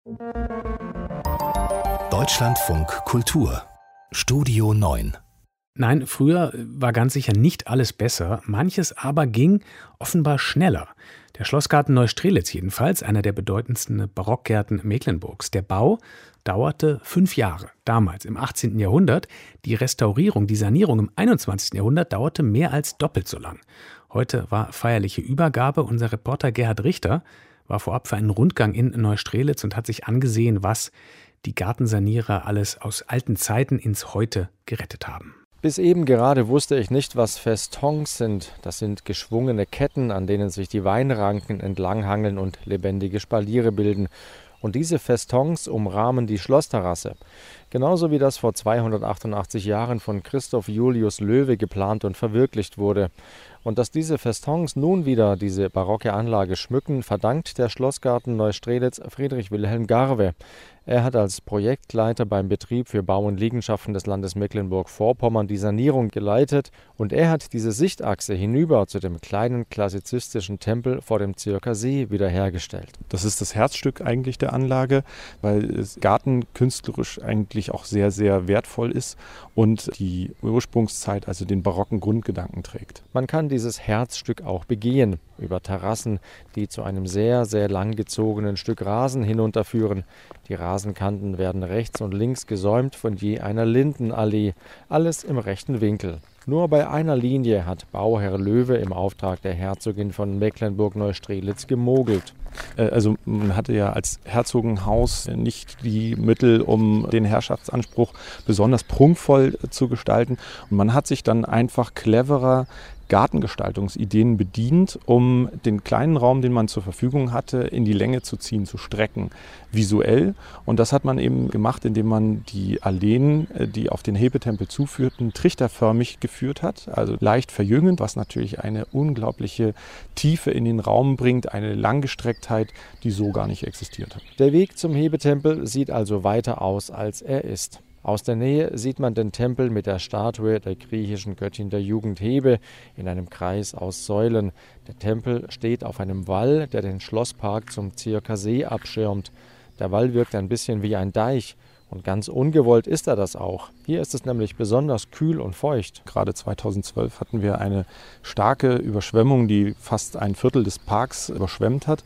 Deutschlandfunk Kultur Studio 9. Nein, früher war ganz sicher nicht alles besser, manches aber ging offenbar schneller. Der Schlossgarten Neustrelitz jedenfalls, einer der bedeutendsten Barockgärten Mecklenburgs. Der Bau dauerte 5 Jahre, damals im 18. Jahrhundert. Die Restaurierung, die Sanierung im 21. Jahrhundert dauerte mehr als doppelt so lang. Heute war feierliche Übergabe. Unser Reporter Gerhard Richter war vorab für einen Rundgang in Neustrelitz und hat sich angesehen, was die Gartensanierer alles aus alten Zeiten ins Heute gerettet haben. Bis eben gerade wusste ich nicht, was Festons sind. Das sind geschwungene Ketten, an denen sich die Weinranken entlanghangeln und lebendige Spaliere bilden. Und diese Festons umrahmen die Schlossterrasse. Genauso wie das vor 288 Jahren von Christoph Julius Loewe geplant und verwirklicht wurde. Und dass diese Festons nun wieder diese barocke Anlage schmücken, verdankt der Schlossgarten Neustrelitz Friedrich Wilhelm Garve. Er hat als Projektleiter beim Betrieb für Bau und Liegenschaften des Landes Mecklenburg-Vorpommern die Sanierung geleitet und er hat diese Sichtachse hinüber zu dem kleinen klassizistischen Tempel vor dem Zürcher See wiederhergestellt. Das ist das Herzstück eigentlich der Anlage, weil es gartenkünstlerisch eigentlich auch sehr, sehr wertvoll ist und die Ursprungszeit, also den barocken Grundgedanken trägt. Man kann dieses Herzstück auch begehen über Terrassen, die zu einem sehr, sehr langgezogenen Stück Rasen hinunterführen. Die Rasenkanten werden rechts und links gesäumt von je einer Lindenallee, alles im rechten Winkel. Nur bei einer Linie hat Bauherr Loewe im Auftrag der Herzogin von Mecklenburg-Neustrelitz gemogelt. Also man hatte ja als Herzogenhaus nicht die Mittel, um den Herrschaftsanspruch besonders prunkvoll zu gestalten. Und man hat sich dann einfach cleverer Gartengestaltungsideen bedient, um den kleinen Raum, den man zur Verfügung hatte, in die Länge zu ziehen, zu strecken, visuell. Und das hat man eben gemacht, indem man die Alleen, die auf den Hebetempel zuführten, trichterförmig geführt hat, also leicht verjüngend, was natürlich eine unglaubliche Tiefe in den Raum bringt, eine Langgestrecktheit, die so gar nicht existiert hat. Der Weg zum Hebetempel sieht also weiter aus, als er ist. Aus der Nähe sieht man den Tempel mit der Statue der griechischen Göttin der Jugend Hebe in einem Kreis aus Säulen. Der Tempel steht auf einem Wall, der den Schlosspark zum Zürcher See abschirmt. Der Wall wirkt ein bisschen wie ein Deich und ganz ungewollt ist er das auch. Hier ist es nämlich besonders kühl und feucht. Gerade 2012 hatten wir eine starke Überschwemmung, die fast ein Viertel des Parks überschwemmt hat.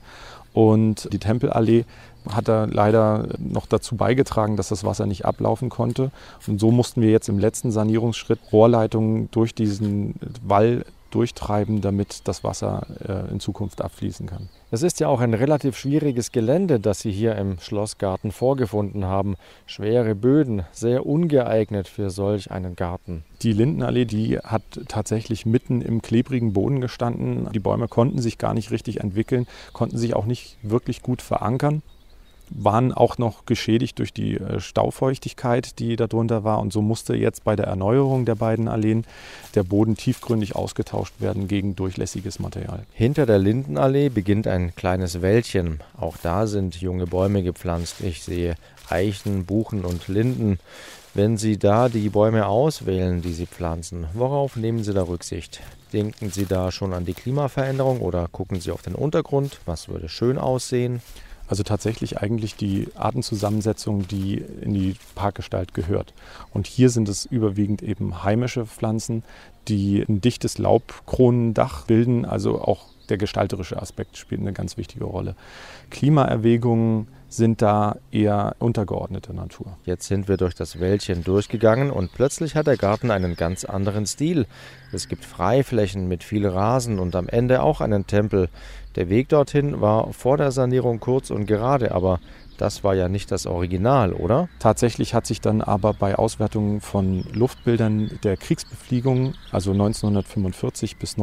Und die Tempelallee hat da leider noch dazu beigetragen, dass das Wasser nicht ablaufen konnte. Und so mussten wir jetzt im letzten Sanierungsschritt Rohrleitungen durch diesen Wall durchtreiben, damit das Wasser in Zukunft abfließen kann. Es ist ja auch ein relativ schwieriges Gelände, das Sie hier im Schlossgarten vorgefunden haben. Schwere Böden, sehr ungeeignet für solch einen Garten. Die Lindenallee, die hat tatsächlich mitten im klebrigen Boden gestanden. Die Bäume konnten sich gar nicht richtig entwickeln, konnten sich auch nicht wirklich gut verankern. Waren auch noch geschädigt durch die Staufeuchtigkeit, die darunter war. Und so musste jetzt bei der Erneuerung der beiden Alleen der Boden tiefgründig ausgetauscht werden gegen durchlässiges Material. Hinter der Lindenallee beginnt ein kleines Wäldchen. Auch da sind junge Bäume gepflanzt. Ich sehe Eichen, Buchen und Linden. Wenn Sie da die Bäume auswählen, die Sie pflanzen, worauf nehmen Sie da Rücksicht? Denken Sie da schon an die Klimaveränderung oder gucken Sie auf den Untergrund? Was würde schön aussehen? Also tatsächlich eigentlich die Artenzusammensetzung, die in die Parkgestalt gehört. Und hier sind es überwiegend eben heimische Pflanzen, die ein dichtes Laubkronendach bilden. Also auch der gestalterische Aspekt spielt eine ganz wichtige Rolle. Klimaerwägungen sind da eher untergeordnete Natur. Jetzt sind wir durch das Wäldchen durchgegangen und plötzlich hat der Garten einen ganz anderen Stil. Es gibt Freiflächen mit viel Rasen und am Ende auch einen Tempel. Der Weg dorthin war vor der Sanierung kurz und gerade, aber das war ja nicht das Original, oder? Tatsächlich hat sich dann aber bei Auswertungen von Luftbildern der Kriegsbefliegung, also 1945 bis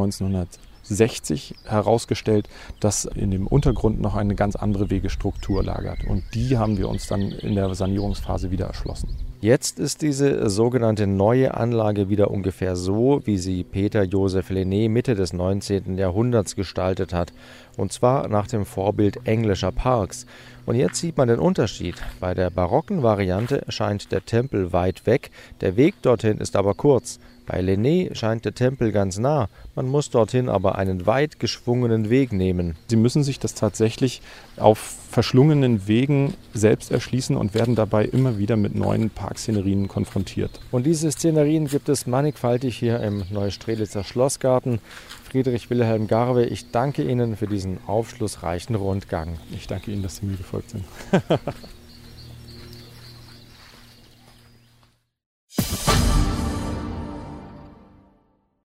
1960, herausgestellt, dass in dem Untergrund noch eine ganz andere Wegestruktur lagert. Und die haben wir uns dann in der Sanierungsphase wieder erschlossen. Jetzt ist diese sogenannte neue Anlage wieder ungefähr so, wie sie Peter Joseph Lenné Mitte des 19. Jahrhunderts gestaltet hat. Und zwar nach dem Vorbild englischer Parks. Und jetzt sieht man den Unterschied. Bei der barocken Variante scheint der Tempel weit weg, der Weg dorthin ist aber kurz. Bei Lenné scheint der Tempel ganz nah, man muss dorthin aber einen weit geschwungenen Weg nehmen. Sie müssen sich das tatsächlich auf verschlungenen Wegen selbst erschließen und werden dabei immer wieder mit neuen Parkszenerien konfrontiert. Und diese Szenerien gibt es mannigfaltig hier im Neustrelitzer Schlossgarten. Friedrich Wilhelm Garve, ich danke Ihnen für diesen aufschlussreichen Rundgang. Ich danke Ihnen, dass Sie mir gefolgt sind.